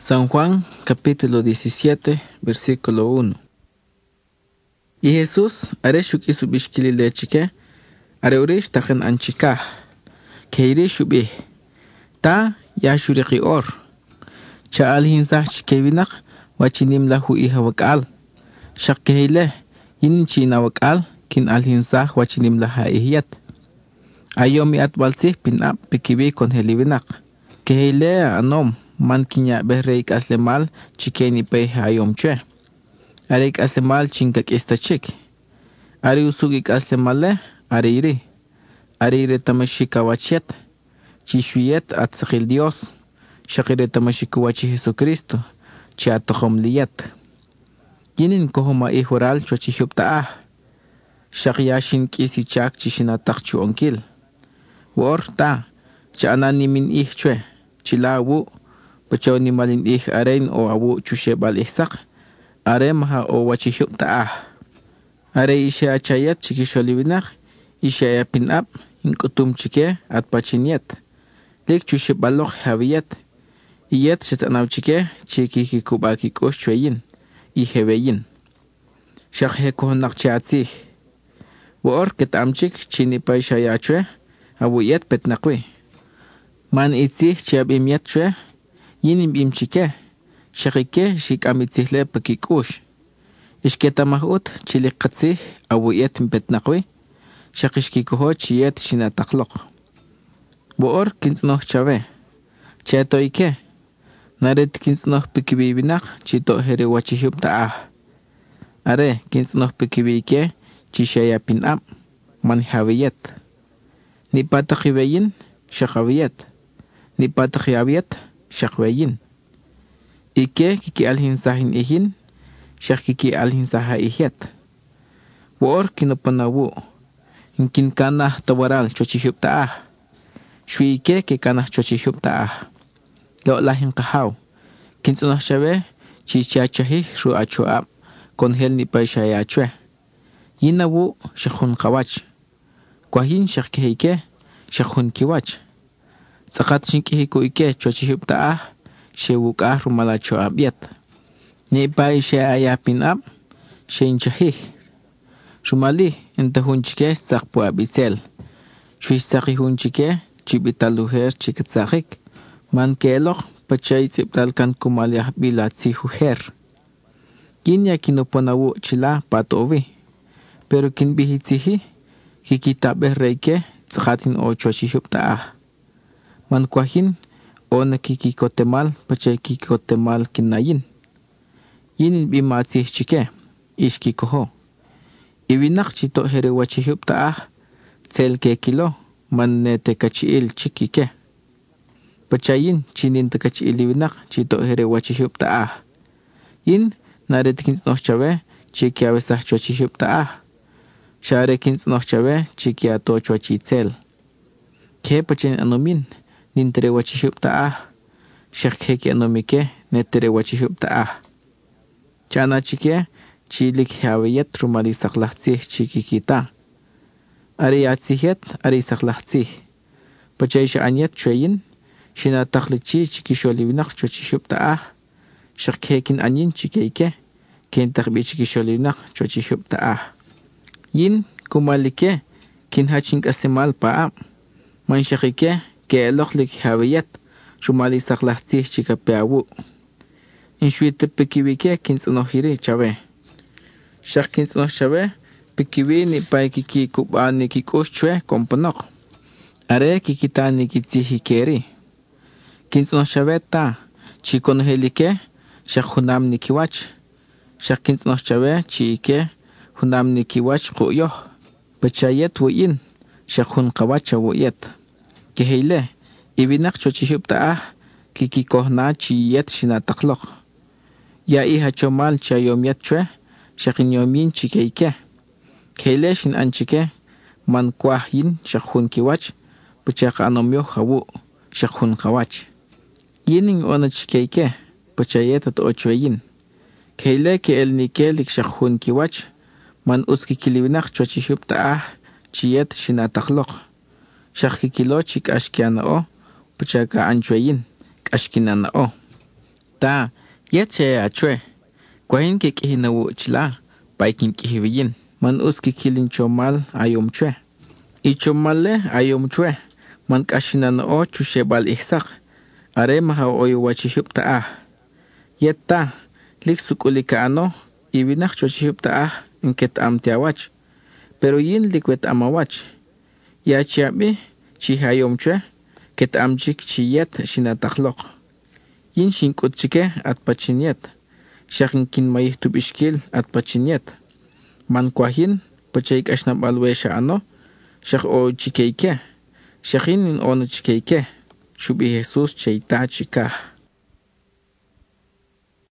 San Juan, capítulo 17, versículo 1. Y Jesús, areshuk isu bishkili lechike, areurish tajen anchikah, keirish ubih, ta yashuriki or, cha alhinsah chikevinak, wachinim lahu iha wakal, shakkehile, yin china wakal, kin alhinsah wachinim laha ihyat. Ayomi atbalsih pinap pikibi kon helivinak, kehile anom, man kinya behreik aslemal chikeni peh ayom chwe. Areik aslemal chinkak istachik. Ari usugik aslemale ariri. Ariri tamashikawachet. Chishuyet at sakil Dios. Shakire tamashikuwachi Jesucristo. Chi atohom liyat. Yinin kohoma ihural chochihuptaah. Shakyashin kisi chak chishinatakchu onkil. Wor ta. Chanani min chwe. Chilawu. Pachaw ni malin aren o awu chushebal ihsak. Are maha o wachihuk taah. Are isya achayat chikisholiwinak. Isya pinap. Inkutum chike at pachiniet. Lik chushebalok haviyat. Iyet sitanaw chike chikikikubakikosh chweyin. Iheweyin. Shakhe kohonak chiatsih. Woor ketamchik chinipay shayachwe. Awuyet petnakwi. Man itsih chiab imyat chwe. Yinim imchike. Shakike shik amitihle pakikush. Ishketamahut chilikatsih awuyet petnakwi. Shakishkikuho chiyet shinatakloq. Boor kinsnoh chave. Chetoike. Naret kinsnoh pikibibinak chito here wachihub taah. Are kinsnoh pikibike chishaya pinap manhaviyet. Nipatakiweyin shakawiyet. Nipatakiawiyet shakweyin. Ike kiki alhinsahin ihin, shak kiki alhinsaha ihyat. Woor kinopanawu. Inkin kanah tawaral chochihub taah. Shwi ike ke kanah chochihub taah. Lo lahin kahaw. Kinsunah shawe, chichachahih ru achuab, konhel ni pay shayachwe. Yinawu shakhun kawach. Kwahin shakhike, shakhun kiwach. Sakat shinkihiku ike chochihub taah. Shewukah rumalacho abiat. Ni pay shaya pinap. Shenchahih. Shumali entahunchike sakpu abisel. Shwistaki hunchike chibitaluher chikitsakik. Man kelok pachay siptalkan kumalyah bilatsi huher. Kinya kinoponawu chila patovi. Pero kinbihitihi kikitabeh reike tsakatin o chochihub taah. Man kwahin o nakikikotemal pachay kikotemal kinayin. Yinin bimatsih chike ishkikoho. Ibinak chito here wachihub taah. Tsel ke kilo man nete kachiil chikike. Pachayin chinin takachiil ibinak chito here wachihub taah. Yin naret kinsnoh chawe chikiawesah chochihub taah. Share kinsnoh chawe chikiato chochitsel. Ke pachayin anomin nintere wachihub taah. Shakheki anomike netere wachihub taah. Chana chike chilik hawiyat rumali saklahtsih chikikita. Ari atsihet ari saklahtsih. Pachay shaanyat chweyin. Shina takhlichi chikisholiwinak chochihub taah. Shakhekin anyin chikeike. Ken takbi chikisholiwinak chochihub taah. Yin kumalike kin hachink asimal paab. Man shakike ke eloklik hawiyat rumali saklahtsih chikapeawu. Inshwite pikiwike kinsonohiri chawe. Shak kinsonoh chawe pikiwi ni pay kiki kubani kikush chwe komponok. Are kikitani kitsihikeri. Kinsonoh chawe ta chikonohelike shak hunam ni kiwach. Shak kinsonoh chawe chike hunam ni kiwach kuyoh. Pachayet wuyin shak hun kawacha wuyet. Kehile ibinak chochihub taah kikikohna chiyet shinatakloq. Ya iha chomal chayomyat chwe, shakin yomin chikeike. Kele shin anchike, man kwahin shakhun kiwach, pachaka anomyo hawu, shakhun kawach. Yining ona chikeike, pachayetat ochweyin. Kele ke el nikelik shakhun kiwach, man uski kiliwinak chochihub taah, chiyet shinatakloq. Shakikilo chik ashkiana o, pachaka anchweyin, ashkinana o. Ta, yet che achwe. Kwahin kik hinawu chila, paikin kihiviyin. Man uski kilin chomal ayom chwe. Ichomale ayom chwe. Man kashinan o chushebal ihsak. Are maha oyo wachihup taah. Yet ta, lik sukulika ano, ibinak chochihup taah, inket amtiawach. Pero yin likwet amawach. Ya chiabi, chihayom chwe, ket amchik chiyet shinatakhlok. Yin shinkut chike at pachinyet. Shakin kin mayih tubishkil at pachinyet. Man kwahin, pachaik ashnab alwesha ano, shak o chikeike. Shakin in ono chikeike. Shubi Jesus chayta chikah.